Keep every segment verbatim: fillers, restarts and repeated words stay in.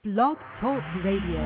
Blog Talk Radio.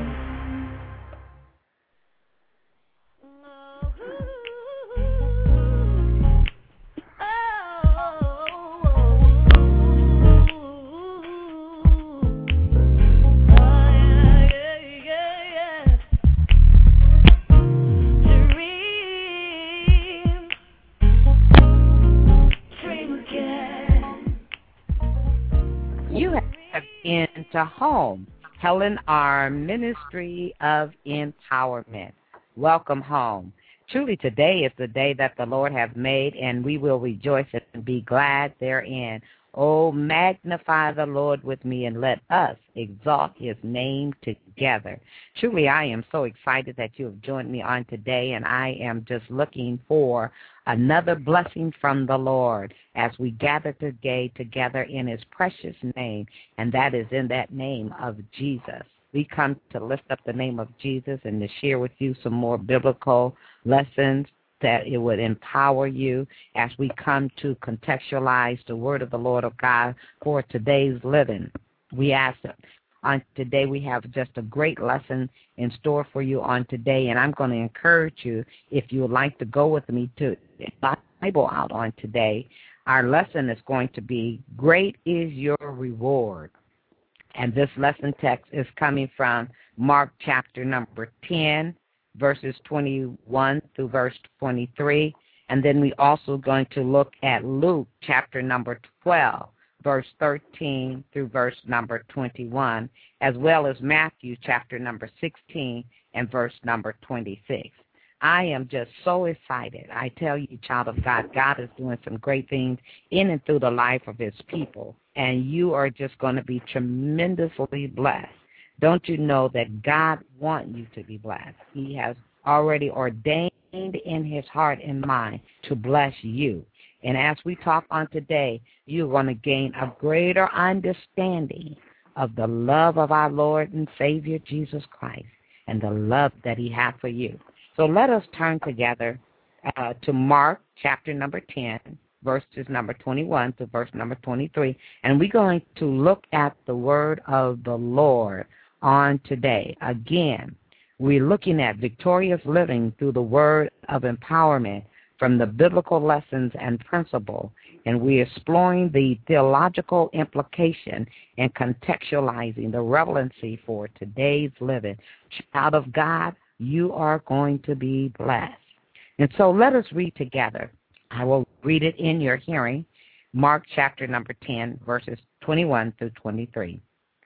Into home, Helen R. Ministry of Empowerment. Welcome home. Truly today is the day that the Lord hath made, and we will rejoice and be glad therein. Oh, magnify the Lord with me, and let us exalt his name together. Truly, I am so excited that you have joined me on today, and I am just looking for another blessing from the Lord as we gather today together in his precious name, and that is in that name of Jesus. We come to lift up the name of Jesus and to share with you some more biblical lessons that it would empower you as we come to contextualize the word of the Lord of God for today's living. We ask that on today we have just a great lesson in store for you on today, and I'm going to encourage you, if you would like to go with me to the Bible out on today. Our lesson is going to be, Great is Your Reward. And this lesson text is coming from Mark chapter number ten, verses twenty-one through verse twenty-three. And then we also going to look at Luke chapter number twelve, verse thirteen through verse number twenty-one, as well as Matthew chapter number sixteen and verse number twenty-six. I am just so excited. I tell you, child of God, God is doing some great things in and through the life of his people, and you are just going to be tremendously blessed. Don't you know that God wants you to be blessed? He has already ordained in his heart and mind to bless you. And as we talk on today, you're going to gain a greater understanding of the love of our Lord and Savior Jesus Christ and the love that he has for you. So let us turn together uh, to Mark chapter number ten, verses number twenty-one to verse number twenty-three, and we're going to look at the word of the Lord on today. Again, we're looking at victorious living through the word of empowerment from the biblical lessons and principle, and we're exploring the theological implication and contextualizing the relevancy for today's living. Child of God, you are going to be blessed. And so let us read together. I will read it in your hearing. Mark chapter number ten, verses twenty-one through twenty-three.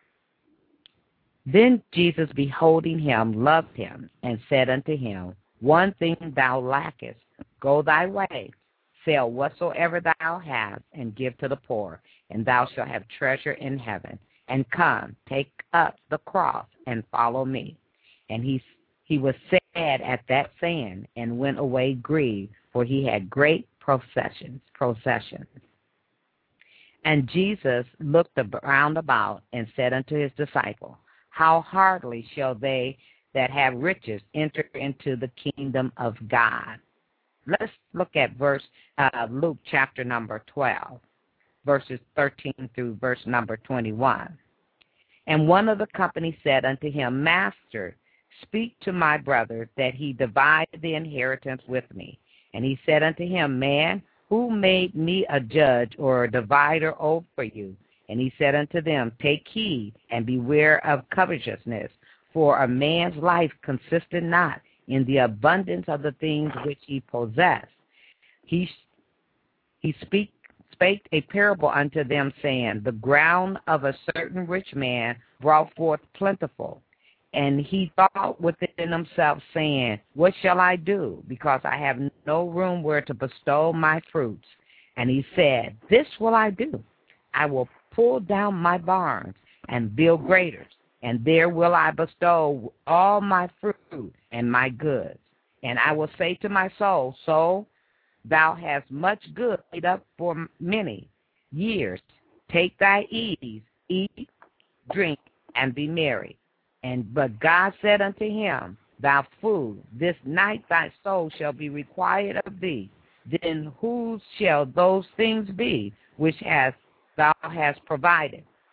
Then Jesus, beholding him, loved him, and said unto him, One thing thou lackest, go thy way, sell whatsoever thou hast, and give to the poor, and thou shalt have treasure in heaven. And come, take up the cross, and follow me. And he He was sad at that saying, and went away grieved, for he had great processions, processions. And Jesus looked round about, and said unto his disciples, How hardly shall they that have riches enter into the kingdom of God? Let's look at verse uh, Luke chapter number twelve, verses thirteen through verse number twenty-one. And one of the company said unto him, Master, speak to my brother that he divide the inheritance with me. And he said unto him, Man, who made me a judge or a divider over you? And he said unto them, Take heed and beware of covetousness, for a man's life consisteth not in the abundance of the things which he possessed. He, he speak, spake a parable unto them, saying, The ground of a certain rich man brought forth plentiful. And he thought within himself, saying, What shall I do? Because I have no room where to bestow my fruits. And he said, This will I do. I will pull down my barns and build greater, and there will I bestow all my fruit and my goods. And I will say to my soul, Soul, thou hast much good laid up for many years. Take thy ease, eat, drink, and be merry. And but God said unto him, Thou fool, this night thy soul shall be required of thee. Then whose shall those things be which has thou hast provided?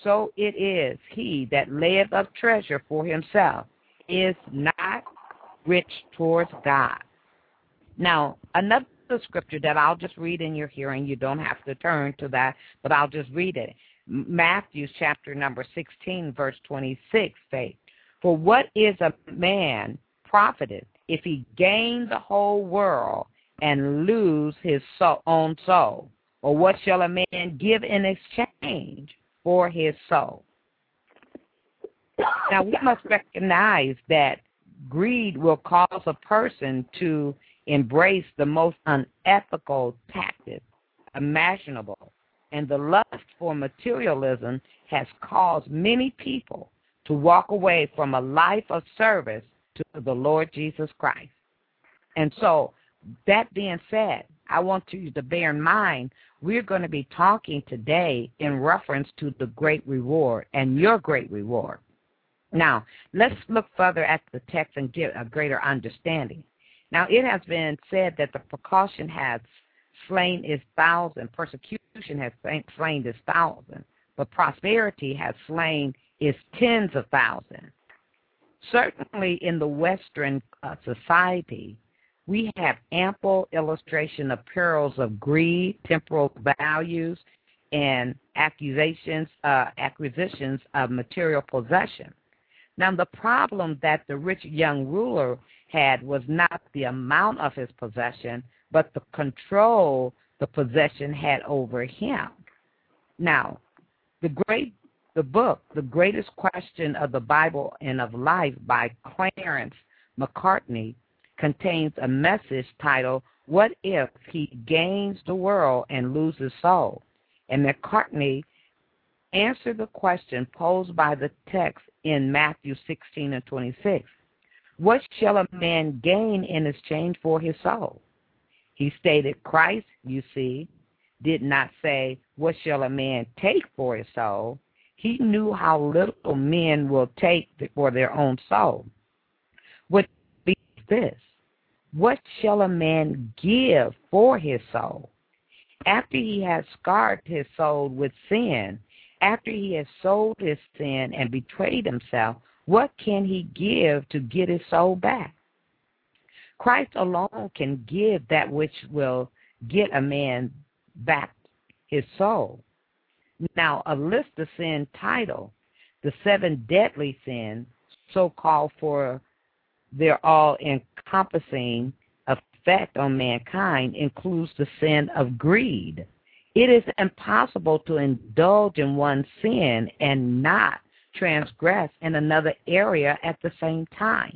so it is he that layeth up treasure for himself is not rich towards God. Now, another scripture that I'll just read in your hearing, you don't have to turn to that, but I'll just read it. Matthew chapter number sixteen, verse twenty-six states, for what is a man profited if he gain the whole world and lose his soul, own soul? Or what shall a man give in exchange for his soul? Now, we must recognize that greed will cause a person to embrace the most unethical tactics imaginable, and the lust for materialism has caused many people to walk away from a life of service to the Lord Jesus Christ. And so, that being said, I want you to bear in mind, we're going to be talking today in reference to the great reward and your great reward. Now, let's look further at the text and get a greater understanding. Now, it has been said that the precaution has slain its thousand, persecution has slain its thousand, but prosperity has slain its tens of thousands. Certainly in the Western uh, society, we have ample illustration of perils of greed, temporal values, and accusations, uh, acquisitions of material possession. Now, the problem that the rich young ruler had was not the amount of his possession, but the control the possession had over him. Now, the great, the book, The Greatest Question of the Bible and of Life by Clarence Macartney contains a message titled, What If He Gains the World and Loses Soul? And Macartney answered the question posed by the text in Matthew sixteen and twenty-six. What shall a man gain in exchange for his soul? He stated Christ, you see, did not say, what shall a man take for his soul? He knew how little men will take for their own soul. What be this? What shall a man give for his soul? After he has scarred his soul with sin, after he has sold his sin and betrayed himself, what can he give to get his soul back? Christ alone can give that which will get a man back his soul. Now, a list of sin titled, The Seven Deadly Sins, so-called for their all-encompassing effect on mankind, includes the sin of greed. It is impossible to indulge in one sin and not transgress in another area at the same time.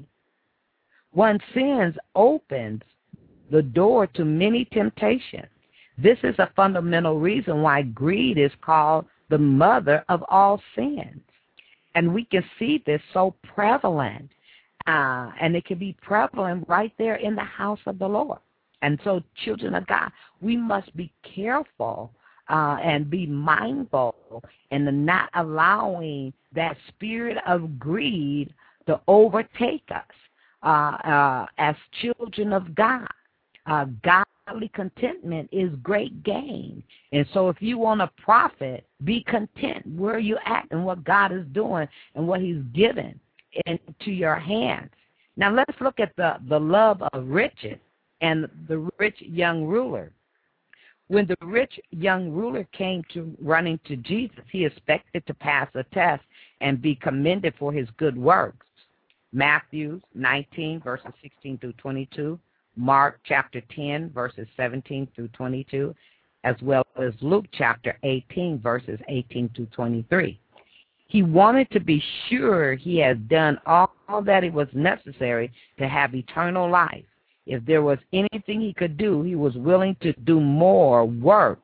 One sin opens the door to many temptations. This is a fundamental reason why greed is called the mother of all sins. And we can see this so prevalent, uh, and it can be prevalent right there in the house of the Lord. And so, children of God, we must be careful uh, and be mindful in not allowing that spirit of greed to overtake us uh, uh, as children of God. Uh, godly contentment is great gain. And so if you want to profit, be content where you're at and what God is doing and what he's given into your hands. Now let's look at the, the love of riches and the rich young ruler. When the rich young ruler came to running to Jesus, he expected to pass a test and be commended for his good works. Matthew nineteen, verses sixteen through twenty-two, Mark chapter ten, verses seventeen through twenty-two, as well as Luke chapter eighteen, verses eighteen through twenty-three. He wanted to be sure he had done all, all that it was necessary to have eternal life. If there was anything he could do, he was willing to do more work.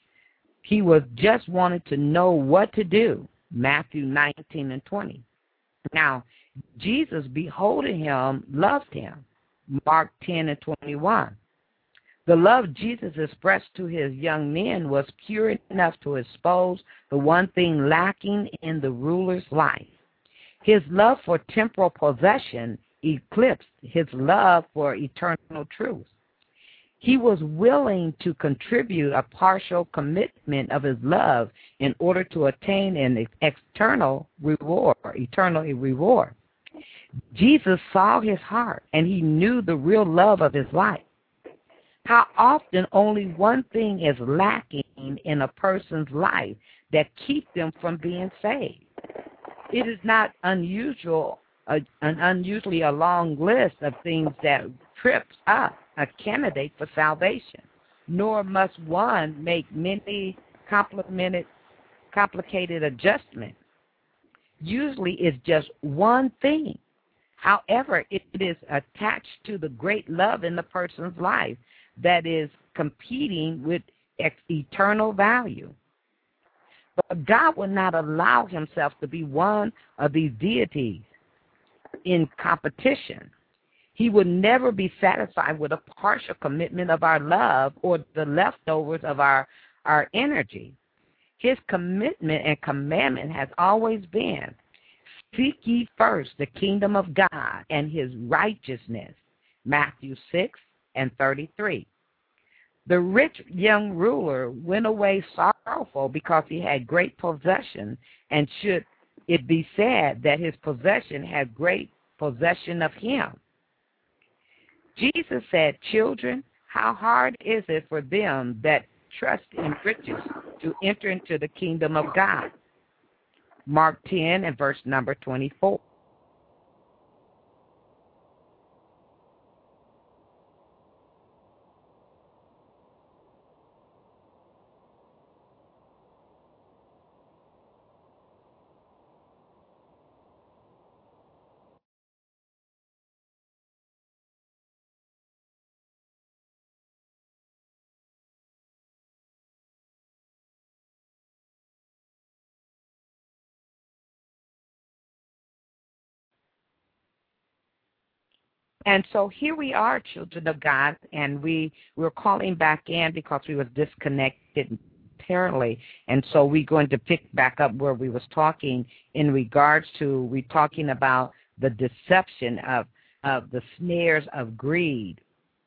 He was just wanted to know what to do. Matthew nineteen and twenty. Now, Jesus, beholding him, loved him. Mark ten and twenty-one. The love Jesus expressed to his young men was pure enough to expose the one thing lacking in the ruler's life. His love for temporal possession eclipsed his love for eternal truth. He was willing to contribute a partial commitment of his love in order to attain an external reward, eternal reward. Jesus saw his heart, and he knew the real love of his life. How often only one thing is lacking in a person's life that keeps them from being saved. It is not unusual, uh, an unusually a long list of things that trips up a candidate for salvation, nor must one make many complicated, complicated adjustments. Usually it's just one thing. However, it is attached to the great love in the person's life that is competing with ex- eternal value. But God will not allow himself to be one of these deities in competition. He will never be satisfied with a partial commitment of our love or the leftovers of our, our energy. His commitment and commandment has always been, seek ye first the kingdom of God and his righteousness. Matthew six and thirty-three. The rich young ruler went away sorrowful because he had great possession, and should it be said that his possession had great possession of him. Jesus said, children, how hard is it for them that trust in riches to enter into the kingdom of God? Mark ten and verse number twenty-four. And so here we are, children of God, and we we're calling back in because we was disconnected entirely. And so we're going to pick back up where we was talking in regards to, we talking about the deception of, of the snares of greed.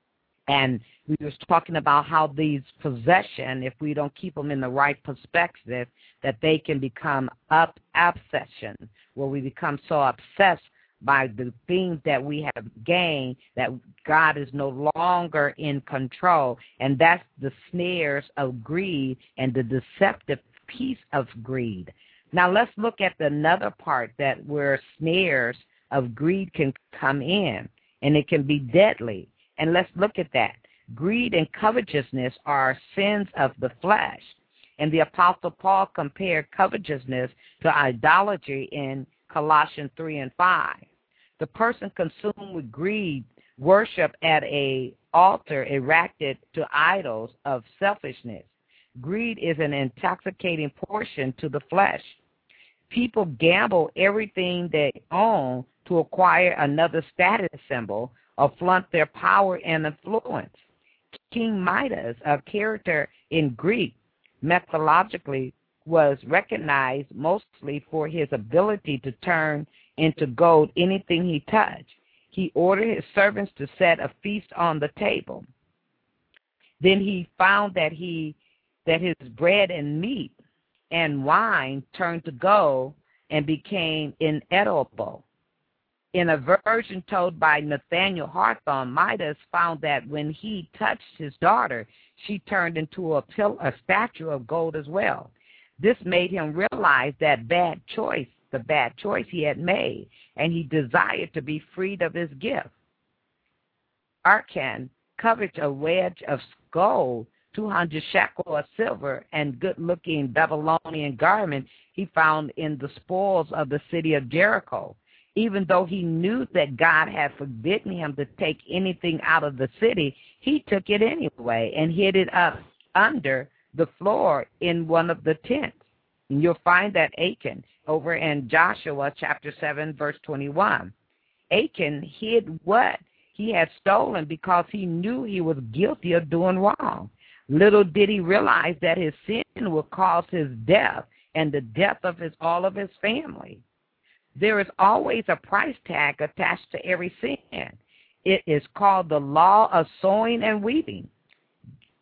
And we was talking about how these possession, if we don't keep them in the right perspective, that they can become up obsession, where we become so obsessed by the things that we have gained that God is no longer in control. And that's the snares of greed and the deceptive piece of greed. Now let's look at another part that where snares of greed can come in, and it can be deadly. And let's look at that. Greed and covetousness are sins of the flesh. And the Apostle Paul compared covetousness to idolatry in Colossians three and five. The person consumed with greed worship at a altar erected to idols of selfishness. Greed is an intoxicating portion to the flesh. People gamble everything they own to acquire another status symbol or flaunt their power and influence. King Midas, a character in Greek mythologically, was recognized mostly for his ability to turn into gold anything he touched. He ordered his servants to set a feast on the table. Then he found that he that his bread and meat and wine turned to gold and became inedible. In a version told by Nathaniel Hawthorne, Midas found that when he touched his daughter, she turned into a, pill, a statue of gold as well. This made him realize that bad choice, the bad choice he had made, and he desired to be freed of his gift. Achan coveted a wedge of gold, two hundred shekels of silver, and good-looking Babylonian garment he found in the spoils of the city of Jericho. Even though he knew that God had forbidden him to take anything out of the city, he took it anyway and hid it up under the floor in one of the tents. And you'll find that Achan over in Joshua chapter seven, verse twenty-one. Achan hid what he had stolen because he knew he was guilty of doing wrong. Little did he realize that his sin would cause his death and the death of his all of his family. There is always a price tag attached to every sin. It is called the law of sowing and reaping.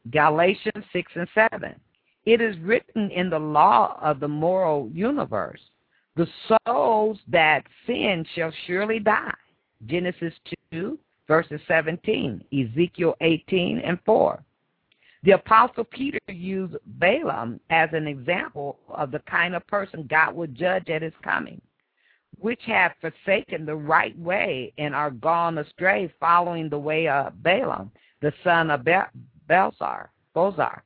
Galatians six and seven. It is written in the law of the moral universe, the souls that sin shall surely die. Genesis two, verses seventeen, Ezekiel eighteen and four. The Apostle Peter used Balaam as an example of the kind of person God would judge at his coming, which have forsaken the right way and are gone astray, following the way of Balaam, the son of Be- Belsar, Bozar,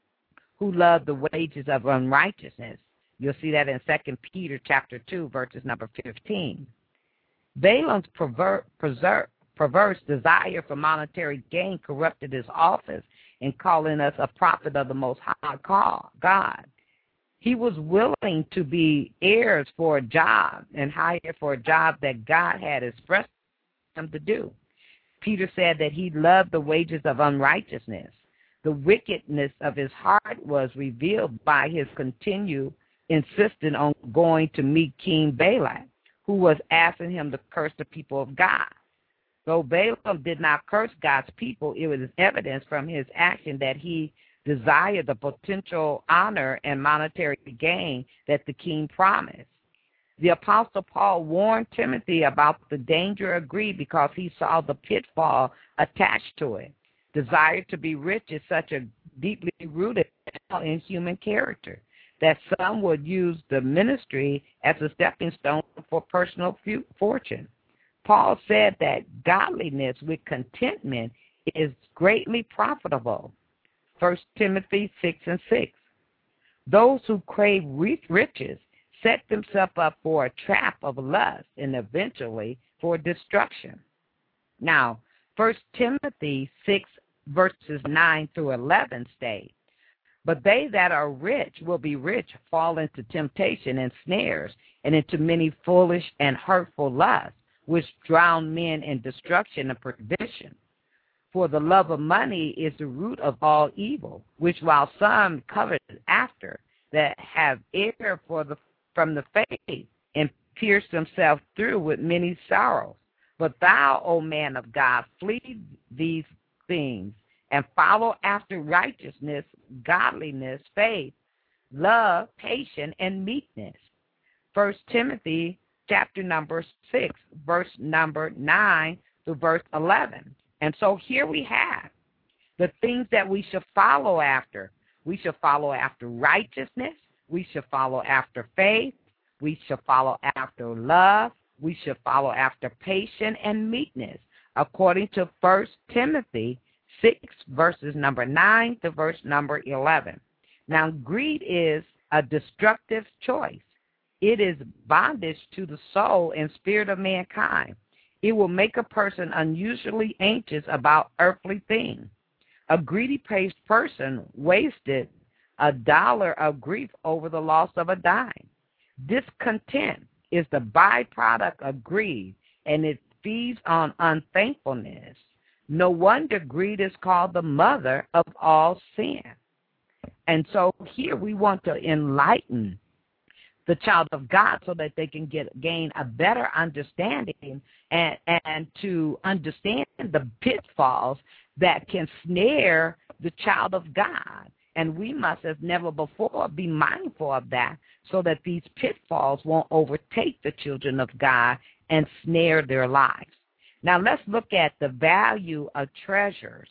who loved the wages of unrighteousness. You'll see that in Second Peter chapter two, verses number fifteen. Balaam's perver- preser- perverse desire for monetary gain corrupted his office in calling us a prophet of the Most High God. He was willing to be heirs for a job and hired for a job that God had expressed him to do. Peter said that he loved the wages of unrighteousness. The wickedness of his heart was revealed by his continued insistence on going to meet King Balak, who was asking him to curse the people of God. Though Balaam did not curse God's people, it was evidence from his action that he desired the potential honor and monetary gain that the king promised. The Apostle Paul warned Timothy about the danger of greed because he saw the pitfall attached to it. Desire to be rich is such a deeply rooted in human character that some would use the ministry as a stepping stone for personal fortune. Paul said that godliness with contentment is greatly profitable. First Timothy six and six. Those who crave riches set themselves up for a trap of lust and eventually for destruction. Now, First Timothy six verses nine through eleven state, but they that are rich will be rich, fall into temptation and snares, and into many foolish and hurtful lusts, which drown men in destruction and perdition. For the love of money is the root of all evil, which while some covet after, that have erred for the, from the faith, and pierced themselves through with many sorrows. But thou, O man of God, flee these things, and follow after righteousness, godliness, faith, love, patience, and meekness. First Timothy chapter number six, verse number nine to verse eleven. And so here we have the things that we should follow after. We should follow after righteousness. We should follow after faith. We should follow after love. We should follow after patience and meekness, according to First Timothy six, verses number nine to verse number eleven. Now, greed is a destructive choice. It is bondage to the soul and spirit of mankind. It will make a person unusually anxious about earthly things. A greedy person wasted a dollar of grief over the loss of a dime. Discontent is the byproduct of greed, and it feeds on unthankfulness. No wonder greed is called the mother of all sin. And so here we want to enlighten the child of God so that they can get gain a better understanding and, and to understand the pitfalls that can snare the child of God. And we must, as never before, be mindful of that so that these pitfalls won't overtake the children of God and snare their lives. Now let's look at the value of treasures.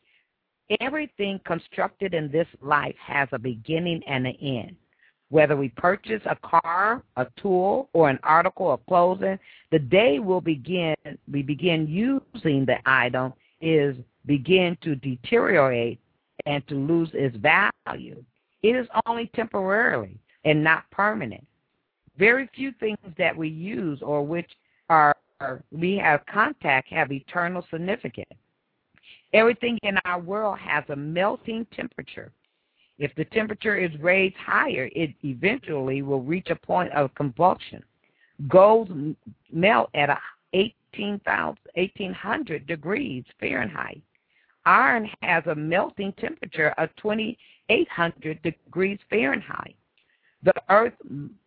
Everything constructed in this life has a beginning and an end. Whether we purchase a car, a tool, or an article of clothing, the day we'll begin, we begin using the item is begin to deteriorate and to lose its value. It is only temporarily and not permanent. Very few things that we use or which are we have contact have eternal significance. Everything in our world has a melting temperature. If the temperature is raised higher, it eventually will reach a point of combustion. Gold melt at eighteen hundred degrees Fahrenheit. Iron has a melting temperature of twenty-eight hundred degrees Fahrenheit. The Earth's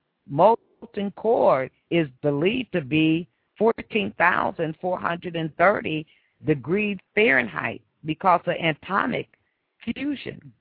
molten core is believed to be fourteen thousand four hundred thirty degrees Fahrenheit because of atomic fusion.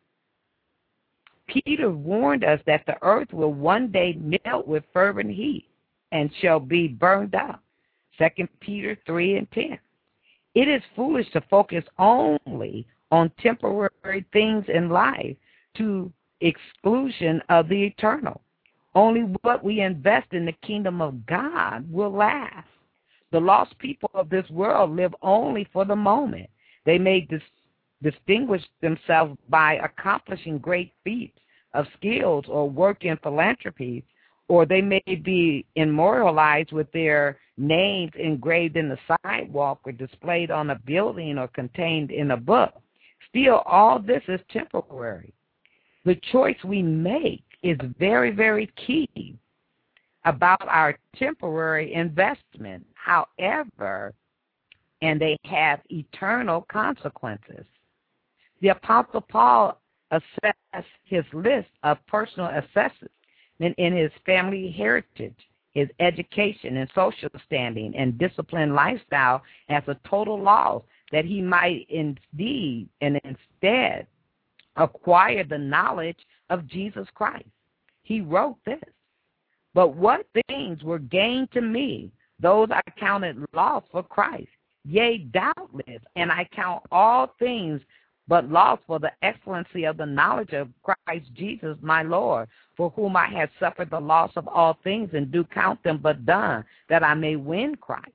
Peter warned us that the earth will one day melt with fervent heat and shall be burned up. Second Peter three and ten. It is foolish to focus only on temporary things in life to exclusion of the eternal. Only what we invest in the kingdom of God will last. The lost people of this world live only for the moment. They may dis- distinguish themselves by accomplishing great feats of skills or work in philanthropy, or they may be immortalized with their names engraved in the sidewalk or displayed on a building or contained in a book. Still, all this is temporary. The choice we make is very, very key about our temporary investment. However, and they have eternal consequences. The Apostle Paul assessed his list of personal assessments in his family heritage, his education and social standing and disciplined lifestyle as a total loss, that he might indeed and instead acquire the knowledge of Jesus Christ. He wrote this, "But what things were gained to me, those I counted loss for Christ. Yea, doubtless, and I count all things but loss for the excellency of the knowledge of Christ Jesus my Lord, for whom I have suffered the loss of all things, and do count them but dung, that I may win Christ."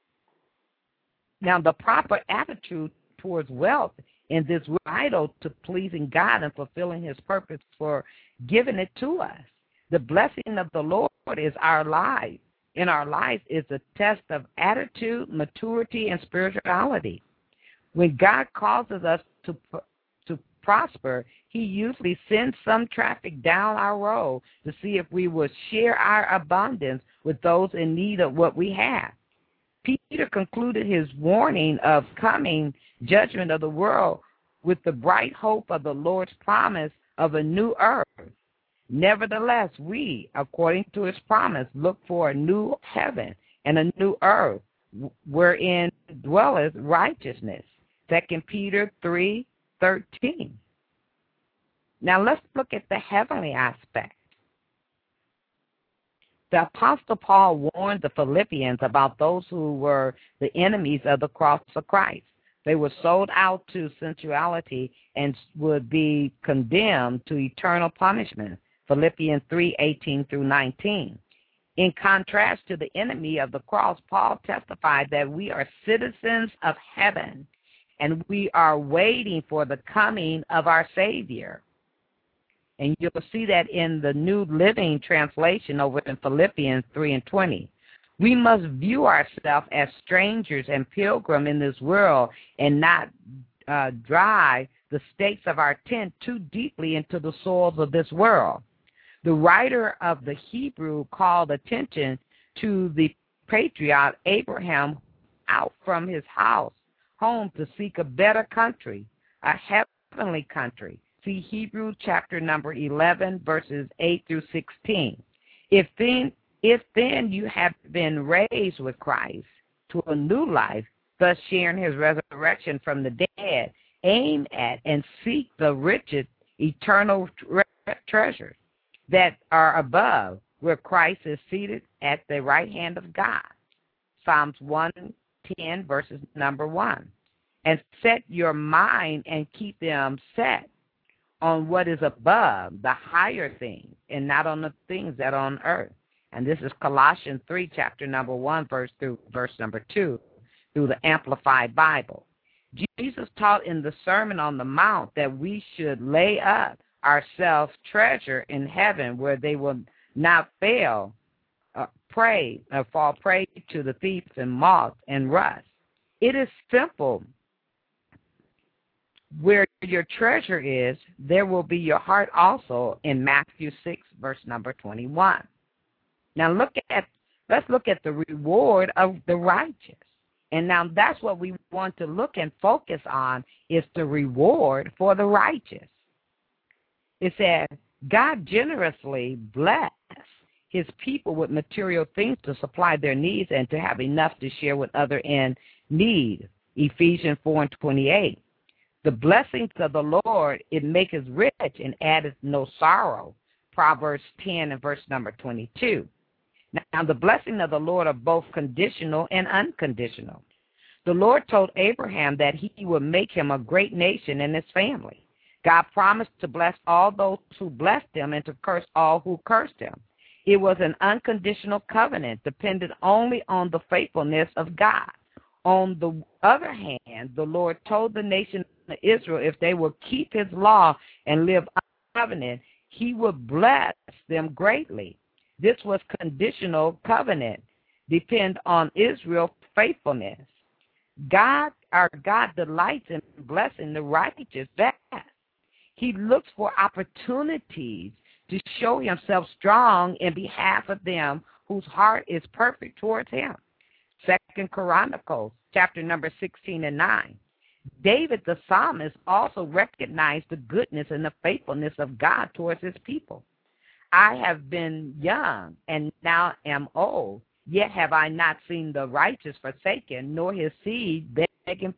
Now, the proper attitude towards wealth in this world is vital to pleasing God and fulfilling his purpose for giving it to us. The blessing of the Lord is our life. In our life is a test of attitude, maturity, and spirituality. When God causes us to to prosper, he usually sends some traffic down our road to see if we will share our abundance with those in need of what we have. Peter concluded his warning of coming judgment of the world with the bright hope of the Lord's promise of a new earth. Nevertheless, we, according to his promise, look for a new heaven and a new earth wherein dwelleth righteousness. Second Peter three thirteen. Now let's look at the heavenly aspect. The Apostle Paul warned the Philippians about those who were the enemies of the cross of Christ. They were sold out to sensuality and would be condemned to eternal punishment. Philippians three eighteen through nineteen. In contrast to the enemy of the cross, Paul testified that we are citizens of heaven, and we are waiting for the coming of our Savior. And you'll see that in the New Living Translation over in Philippians three and twenty. We must view ourselves as strangers and pilgrims in this world and not uh, drive the stakes of our tent too deeply into the soils of this world. The writer of the Hebrew called attention to the patriarch Abraham out from his house, home to seek a better country, a heavenly country. See Hebrew chapter number eleven, verses eight through sixteen. If then, if then you have been raised with Christ to a new life, thus sharing his resurrection from the dead, aim at and seek the richest eternal tre- treasures that are above, where Christ is seated at the right hand of God. Psalms one ten, verses number one. And set your mind and keep them set on what is above, the higher things, and not on the things that are on earth. And this is Colossians three, chapter number one, verse through verse number two, through the Amplified Bible. Jesus taught in the Sermon on the Mount that we should lay up ourselves treasure in heaven, where they will not fail, uh, prey, or fall prey to the thieves and moth and rust. It is simple. Where your treasure is, there will be your heart also, in Matthew six, verse number twenty-one. Now look at, let's look at the reward of the righteous. And now that's what we want to look and focus on, is the reward for the righteous. It says, God generously blessed his people with material things to supply their needs and to have enough to share with others in need. Ephesians four and twenty-eight. The blessings of the Lord, it maketh rich and addeth no sorrow. Proverbs ten and verse number twenty-two. Now, the blessing of the Lord are both conditional and unconditional. The Lord told Abraham that he would make him a great nation and his family. God promised to bless all those who blessed him and to curse all who cursed him. It was an unconditional covenant dependent only on the faithfulness of God. On the other hand, the Lord told the nation of Israel if they will keep his law and live under the covenant, he would bless them greatly. This was conditional covenant, depend on Israel's faithfulness. God, our God, delights in blessing the righteous best. He looks for opportunities to show himself strong in behalf of them whose heart is perfect towards him. Second Chronicles, chapter number sixteen and nine. David the psalmist also recognized the goodness and the faithfulness of God towards his people. I have been young and now am old, yet have I not seen the righteous forsaken, nor his seed begging.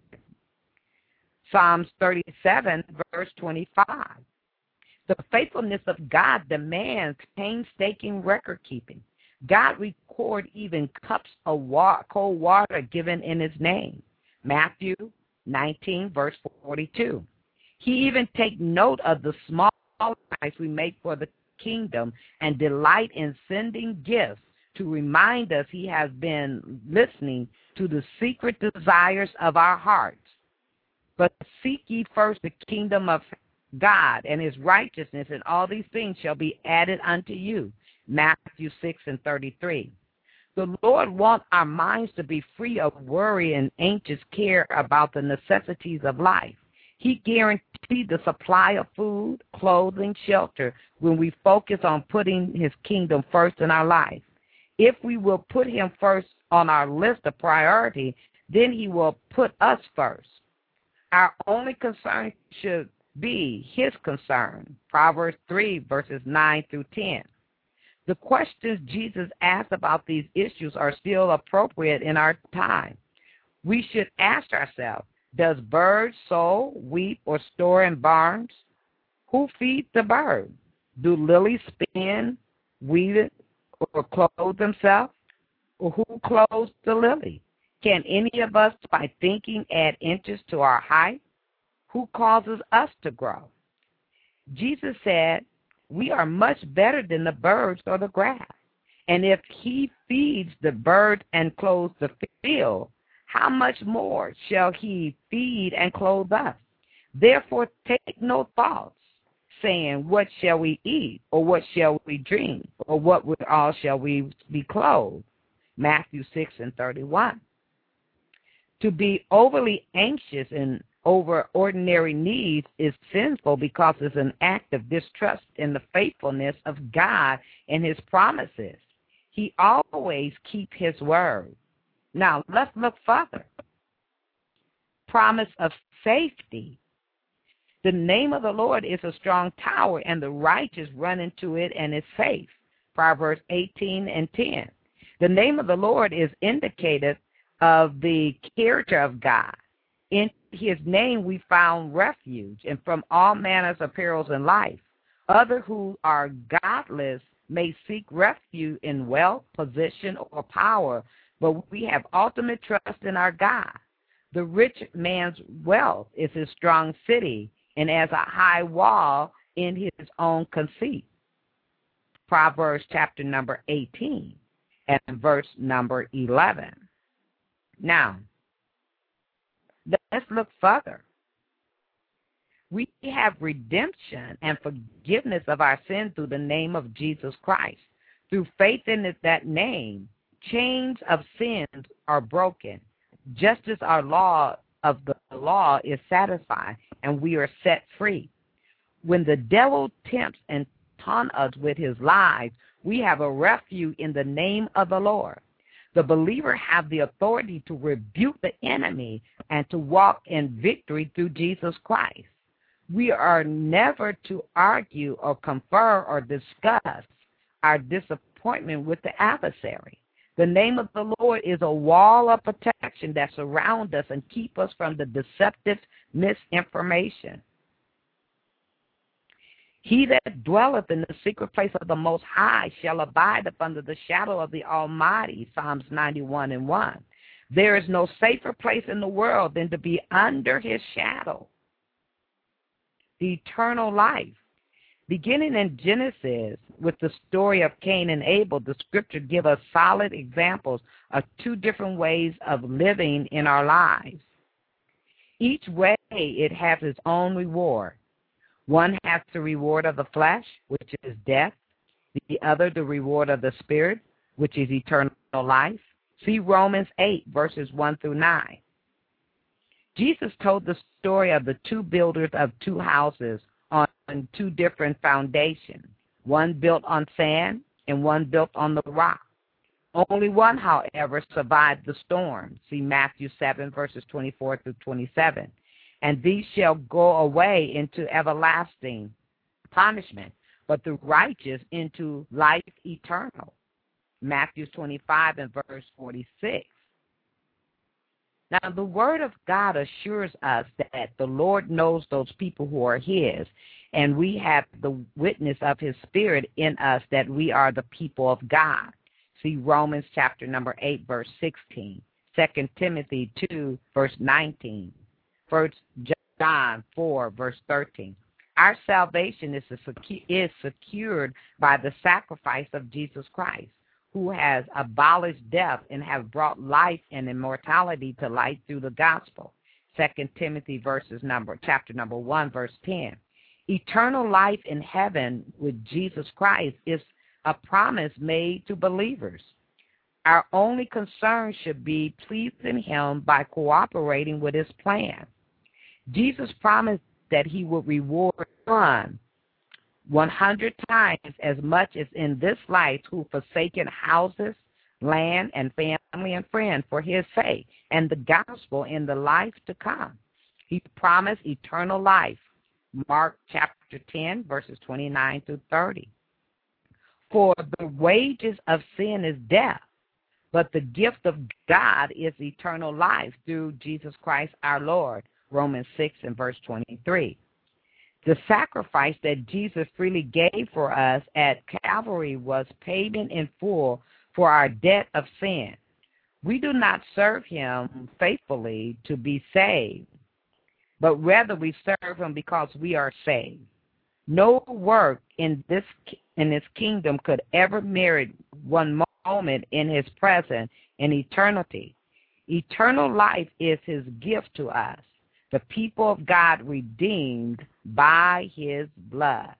Psalms thirty-seven, verse twenty-five. The faithfulness of God demands painstaking record keeping. God record even cups of wa- cold water given in his name. Matthew nineteen, verse forty-two. He even take note of the small sacrifice we make for the kingdom and delight in sending gifts to remind us he has been listening to the secret desires of our hearts. But seek ye first the kingdom of God and his righteousness, and all these things shall be added unto you. Matthew six and thirty-three. The Lord wants our minds to be free of worry and anxious care about the necessities of life. He guaranteed the supply of food, clothing, shelter when we focus on putting his kingdom first in our life. If we will put him first on our list of priority, then he will put us first. Our only concern should be his concern. Proverbs three, verses nine through ten. The questions Jesus asked about these issues are still appropriate in our time. We should ask ourselves, does birds sow, weep, or store in barns? Who feeds the bird? Do lilies spin, weave, or clothe themselves? Or who clothes the lily? Can any of us, by thinking, add inches to our height? Who causes us to grow? Jesus said, we are much better than the birds or the grass. And if he feeds the bird and clothes the field, how much more shall he feed and clothe us? Therefore take no thoughts, saying, what shall we eat, or what shall we drink, or what withal shall we be clothed? Matthew six and thirty-one. To be overly anxious and over ordinary needs is sinful because it's an act of distrust in the faithfulness of God and his promises. He always keeps his word. Now, let's look further. Promise of safety. The name of the Lord is a strong tower, and the righteous run into it and is safe. Proverbs eighteen and ten. The name of the Lord is indicative of the character of God. In his name we found refuge, and from all manners of perils in life. Others who are godless may seek refuge in wealth, position, or power, but we have ultimate trust in our God. The rich man's wealth is his strong city, and as a high wall in his own conceit. Proverbs chapter number eighteen and verse number eleven. Now, let's look further. We have redemption and forgiveness of our sin through the name of Jesus Christ. Through faith in that name, chains of sins are broken, just as our law of the law is satisfied, and we are set free. When the devil tempts and taunts us with his lies, we have a refuge in the name of the Lord. The believer has the authority to rebuke the enemy and to walk in victory through Jesus Christ. We are never to argue or confer or discuss our disappointment with the adversary. The name of the Lord is a wall of protection that surrounds us and keep us from the deceptive misinformation. He that dwelleth in the secret place of the Most High shall abide up under the shadow of the Almighty, Psalms ninety-one and one. There is no safer place in the world than to be under his shadow. The eternal life. Beginning in Genesis with the story of Cain and Abel, the scripture give us solid examples of two different ways of living in our lives. Each way it has its own reward. One has the reward of the flesh, which is death. The other, the reward of the spirit, which is eternal life. See Romans eight, verses one through nine. Jesus told the story of the two builders of two houses on two different foundations, one built on sand and one built on the rock. Only one, however, survived the storm. See Matthew seven, verses twenty-four through twenty-seven. And these shall go away into everlasting punishment, but the righteous into life eternal. Matthew twenty-five and verse forty-six. Now, the word of God assures us that the Lord knows those people who are his, and we have the witness of his spirit in us that we are the people of God. See Romans chapter number eight, verse sixteen, Second Timothy two, verse nineteen, First John four, verse thirteen. Our salvation is, secu- is secured by the sacrifice of Jesus Christ, who has abolished death and have brought life and immortality to light through the gospel. Second Timothy verses number chapter number one, verse ten. Eternal life in heaven with Jesus Christ is a promise made to believers. Our only concern should be pleasing him by cooperating with his plan. Jesus promised that he would reward one one hundred times as much as in this life who forsaken houses, land, and family and friends for his sake and the gospel in the life to come. He promised eternal life. Mark chapter ten, verses twenty-nine through thirty. For the wages of sin is death, but the gift of God is eternal life through Jesus Christ our Lord. Romans six and verse twenty-three. The sacrifice that Jesus freely gave for us at Calvary was payment in full for our debt of sin. We do not serve him faithfully to be saved, but rather we serve him because we are saved. No work in this in his kingdom could ever merit one moment in his presence in eternity. Eternal life is his gift to us, the people of God redeemed by his blood.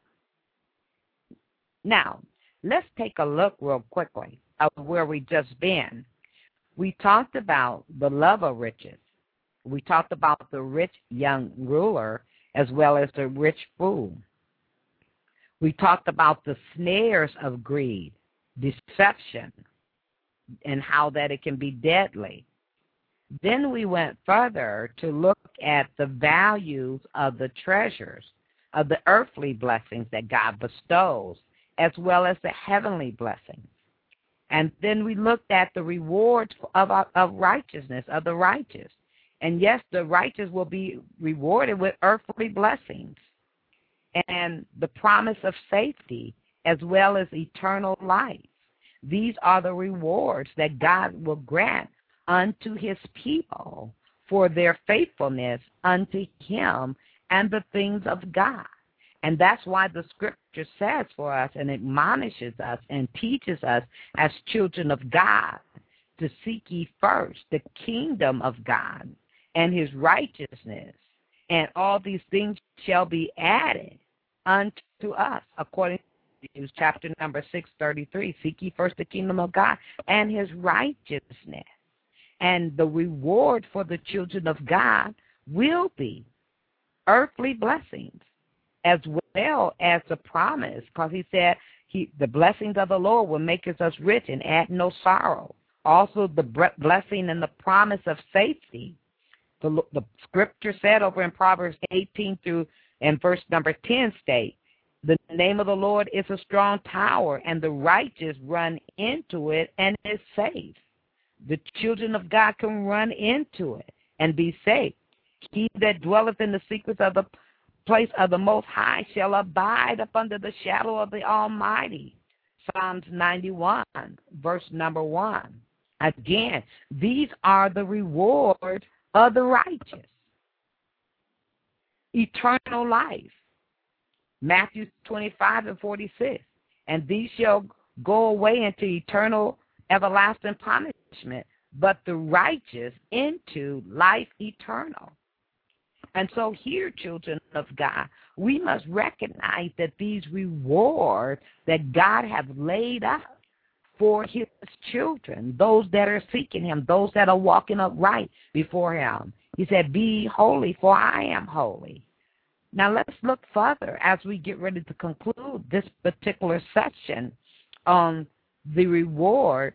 Now, let's take a look real quickly of where we just been. We talked about the love of riches. We talked about the rich young ruler as well as the rich fool. We talked about the snares of greed, deception, and how that it can be deadly. Then we went further to look at the values of the treasures, of the earthly blessings that God bestows, as well as the heavenly blessings. And then we looked at the rewards of, of righteousness, of the righteous. And yes, the righteous will be rewarded with earthly blessings and the promise of safety as well as eternal life. These are the rewards that God will grant unto his people for their faithfulness unto him and the things of God. And that's why the scripture says for us and admonishes us and teaches us as children of God to seek ye first the kingdom of God and his righteousness, and all these things shall be added unto us, according to Hebrews chapter number six thirty-three. Seek ye first the kingdom of God and his righteousness. And the reward for the children of God will be earthly blessings as well as the promise, because he said he, the blessings of the Lord will make us rich and add no sorrow. Also the blessing and the promise of safety. The, the scripture said over in Proverbs eighteen through and verse number ten state, The name of the Lord is a strong tower, and the righteous run into it and is safe. The children of God can run into it and be safe. He that dwelleth in the secrets of the place of the Most High shall abide up under the shadow of the Almighty. Psalms ninety-one, verse number one. Again, these are the rewards of the righteous. Eternal life. Matthew twenty-five and forty-six. And these shall go away into eternal everlasting punishment, but the righteous into life eternal. And so here, children of God, we must recognize that these rewards that God has laid out for his children, those that are seeking him, those that are walking upright before him. He said, be holy, for I am holy. Now let's look further as we get ready to conclude this particular section on the reward.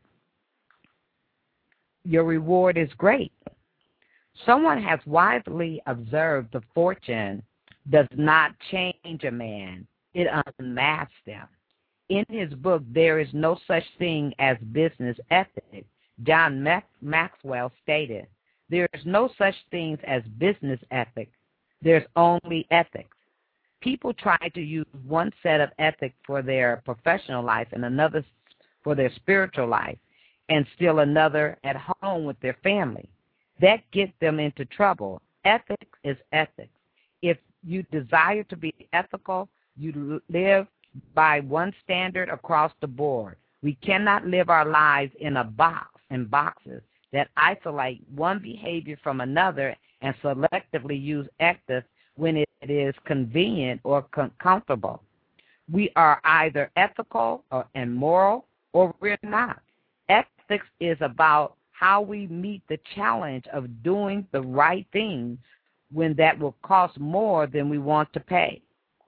Your reward is great. Someone has wisely observed the fortune does not change a man. It unmasks them. In his book, There Is No Such Thing as Business Ethics, John Maxwell stated, there is no such things as business ethics. There's only ethics. People try to use one set of ethics for their professional life and another for their spiritual life, and still another at home with their family. That gets them into trouble. Ethics is ethics. If you desire to be ethical, you live by one standard across the board. We cannot live our lives in a box, in boxes that isolate one behavior from another and selectively use ethics when it is convenient or com- comfortable. We are either ethical or and moral, or we're not. Ethics is about how we meet the challenge of doing the right thing when that will cost more than we want to pay.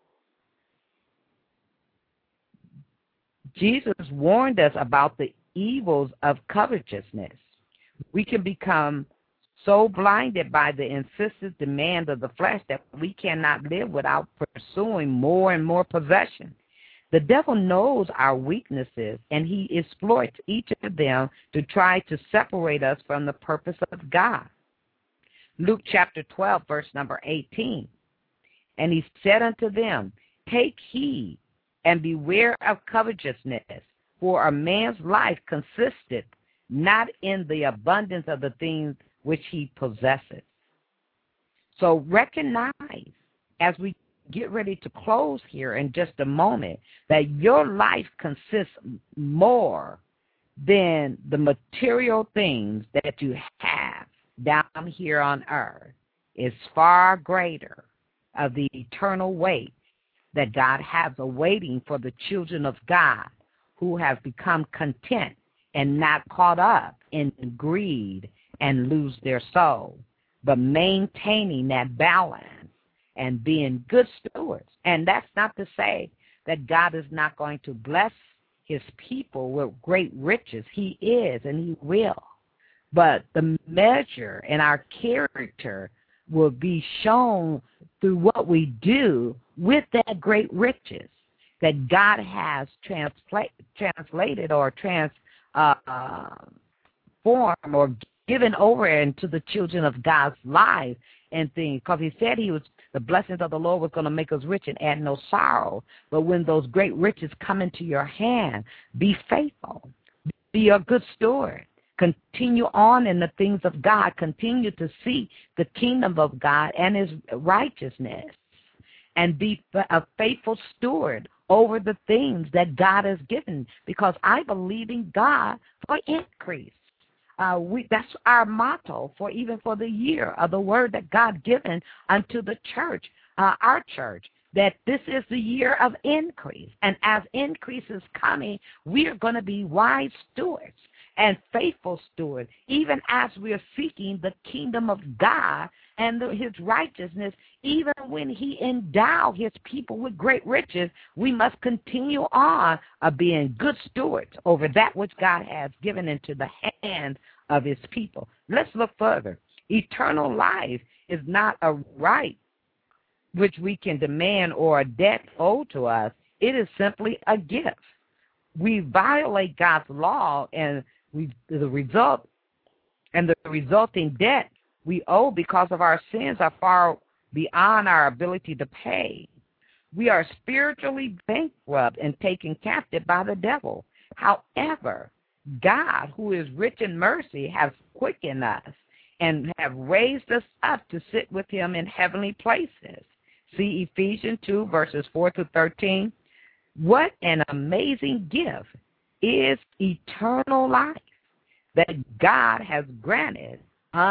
Jesus warned us about the evils of covetousness. We can become so blinded by the insistent demand of the flesh that we cannot live without pursuing more and more possession. The devil knows our weaknesses, and he exploits each of them to try to separate us from the purpose of God. Luke chapter twelve, verse number eighteen. And he said unto them, take heed and beware of covetousness, for a man's life consisteth not in the abundance of the things which he possesses. So recognize, as we get ready to close here in just a moment, that your life consists more than the material things that you have down here on earth. Is far greater of the eternal weight that God has awaiting for the children of God who have become content and not caught up in greed and lose their soul, but maintaining that balance and being good stewards. And that's not to say that God is not going to bless his people with great riches. He is, and he will. But the measure in our character will be shown through what we do with that great riches that God has transla- translated or trans uh, formed or given over into the children of God's life and things. Because he said he was, the blessings of the Lord was going to make us rich and add no sorrow. But when those great riches come into your hand, be faithful. Be a good steward. Continue on in the things of God. Continue to seek the kingdom of God and his righteousness. And be a faithful steward over the things that God has given. Because I believe in God for increase. Uh, we, that's our motto for even for the year of the word that God given unto the church, uh, our church, that this is the year of increase. And as increase is coming, we are going to be wise stewards and faithful stewards, even as we are seeking the kingdom of God and the, his righteousness. Even when he endowed his people with great riches, we must continue on uh, being good stewards over that which God has given into the hands of his people. Let's look further. Eternal life is not a right which we can demand, or a debt owed to us. It is simply a gift. We violate God's law, and we the result and the resulting debt we owe because of our sins are far beyond our ability to pay. We are spiritually bankrupt and taken captive by the devil. However, God, who is rich in mercy, has quickened us and have raised us up to sit with him in heavenly places. See Ephesians two, verses four to thirteen. What an amazing gift is eternal life that God has granted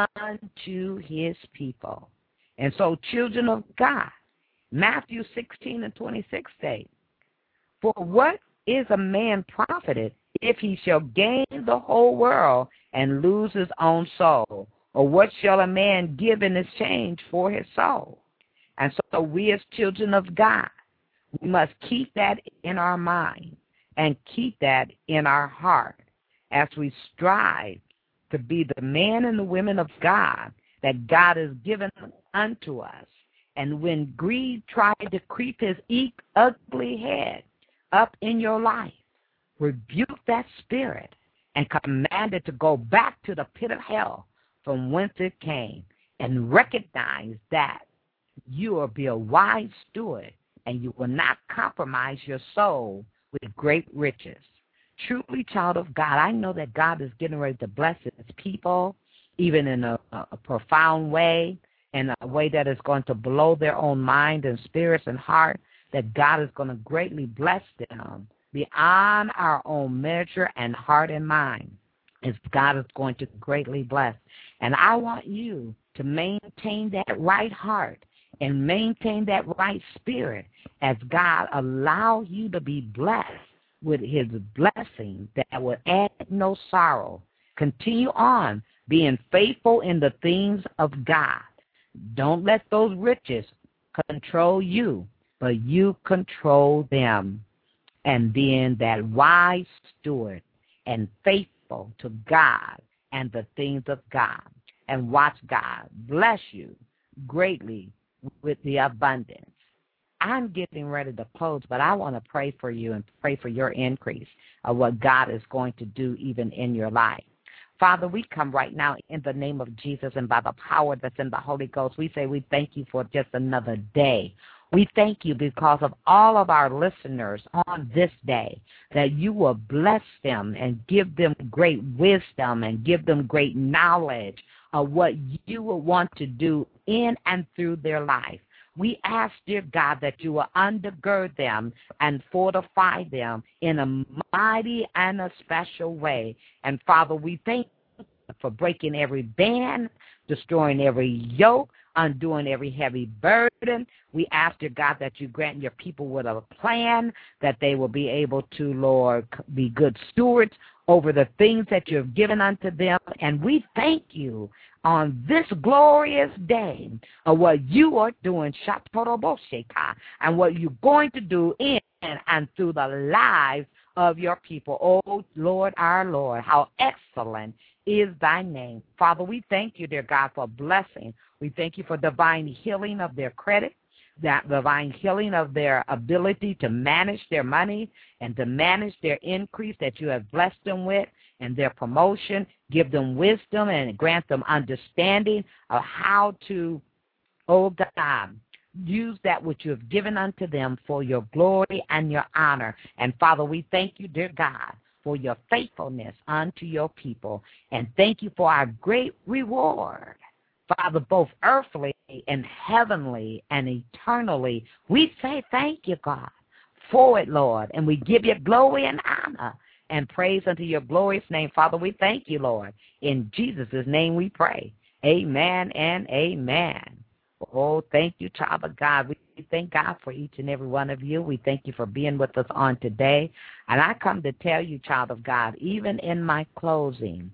unto his people. And so, children of God, Matthew sixteen and twenty-six say, for what is a man profited if he shall gain the whole world and lose his own soul? Or what shall a man give in exchange for his soul? And so we as children of God, we must keep that in our mind and keep that in our heart as we strive to be the men and the women of God that God has given unto us. And when greed tried to creep his ugly head up in your life, rebuke that spirit and command it to go back to the pit of hell from whence it came, and recognize that you will be a wise steward and you will not compromise your soul with great riches. Truly, child of God, I know that God is getting ready to bless his people, even in a, a profound way, in a way that is going to blow their own mind and spirits and heart, that God is going to greatly bless them beyond our own measure and heart and mind. As God is going to greatly bless. And I want you to maintain that right heart and maintain that right spirit as God allows you to be blessed with his blessing that will add no sorrow. Continue on being faithful in the things of God. Don't let those riches control you, but you control them. And being that wise steward and faithful to God and the things of God, and watch God bless you greatly with the abundance. I'm getting ready to close, but I want to pray for you and pray for your increase of what God is going to do even in your life. Father, we come right now in the name of Jesus, and by the power that's in the Holy Ghost, we say we thank you for just another day. We thank you because of all of our listeners on this day, that you will bless them and give them great wisdom and give them great knowledge of what you will want to do in and through their life. We ask, dear God, that you will undergird them and fortify them in a mighty and a special way. And, Father, we thank you for breaking every band, destroying every yoke, undoing every heavy burden. We ask, dear God, that you grant your people with a plan, that they will be able to, Lord, be good stewards over the things that you have given unto them. And we thank you on this glorious day of what you are doing, and what you're going to do in and through the lives of your people. Oh, Lord, our Lord, how excellent is thy name. Father, we thank you, dear God, for blessing. We thank you for divine healing of their credit, that divine healing of their ability to manage their money and to manage their increase that you have blessed them with, and their promotion. Give them wisdom and grant them understanding of how to, oh God, use that which you have given unto them for your glory and your honor. And Father, we thank you, dear God, for your faithfulness unto your people. And thank you for our great reward. Father, both earthly and heavenly and eternally, we say thank you, God, for it, Lord. And we give you glory and honor and praise unto your glorious name. Father, we thank you, Lord. In Jesus' name we pray. Amen and amen. Oh, thank you, child of God. We thank God for each and every one of you. We thank you for being with us on today. And I come to tell you, child of God, even in my closing,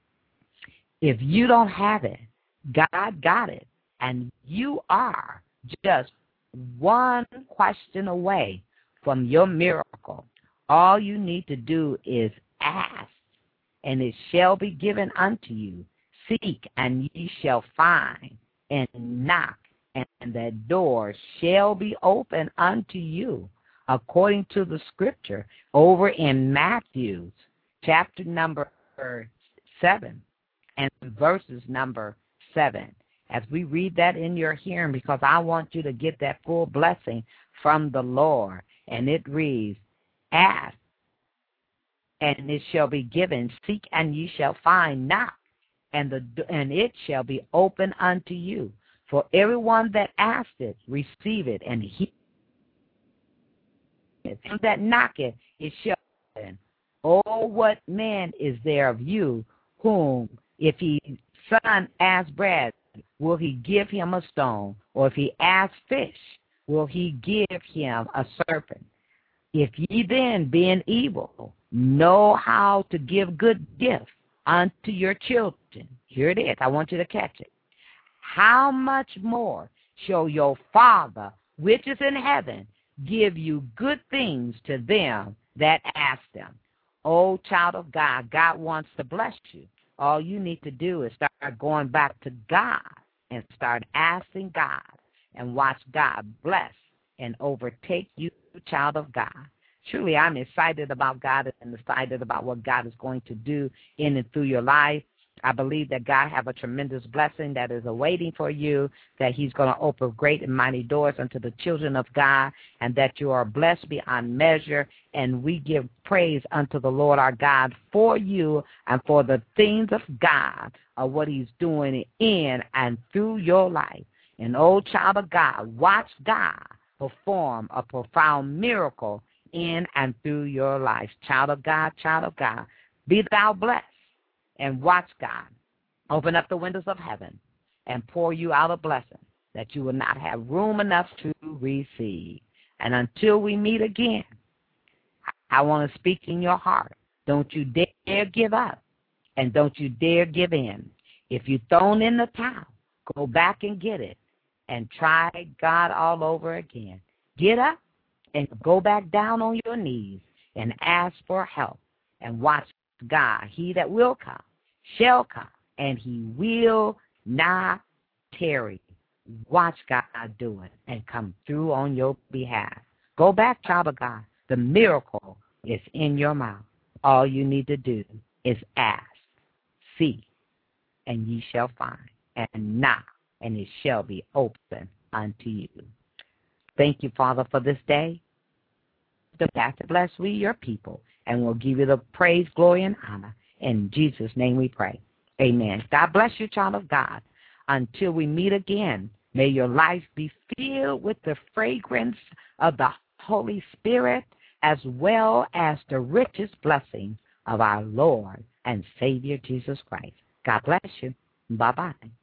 if you don't have it, God got it. And you are just one question away from your miracle. All you need to do is ask, and it shall be given unto you. Seek, and ye shall find. And knock, and and that door shall be open unto you, according to the scripture over in Matthew, chapter number seven, and verses number seven. As we read that in your hearing, because I want you to get that full blessing from the Lord. And it reads, ask, and it shall be given. Seek, and ye shall find. Knock, and the and it shall be open unto you. For everyone that asketh, receive it, and he that knocketh, it shall be open. Oh, what man is there of you, whom, if he son ask bread, will he give him a stone? Or if he ask fish, will he give him a serpent? If ye then, being evil, know how to give good gifts unto your children, here it is, I want you to catch it, how much more shall your Father, which is in heaven, give you good things to them that ask them? Oh, child of God, God wants to bless you. All you need to do is start going back to God and start asking God, and watch God bless and overtake you, child of God. Truly, I'm excited about God and excited about what God is going to do in and through your life. I believe that God have a tremendous blessing that is awaiting for you, that he's going to open great and mighty doors unto the children of God, and that you are blessed beyond measure. And we give praise unto the Lord our God for you and for the things of God, of what he's doing in and through your life. And, oh, child of God, watch God perform a profound miracle in and through your life. Child of God, child of God, be thou blessed. And watch God open up the windows of heaven and pour you out a blessing that you will not have room enough to receive. And until we meet again, I want to speak in your heart. Don't you dare give up, and don't you dare give in. If you've thrown in the towel, go back and get it and try God all over again. Get up and go back down on your knees and ask for help, and watch God. He that will come shall come, and he will not tarry. Watch God do it and come through on your behalf. Go back, child of God. The miracle is in your mouth. All you need to do is ask, seek, and ye shall find, and knock, and it shall be open unto you. Thank you, Father, for this day. The pastor bless we, your people, and we'll give you the praise, glory, and honor. In Jesus' name we pray. Amen. God bless you, child of God. Until we meet again, may your life be filled with the fragrance of the Holy Spirit, as well as the richest blessing of our Lord and Savior Jesus Christ. God bless you. Bye-bye.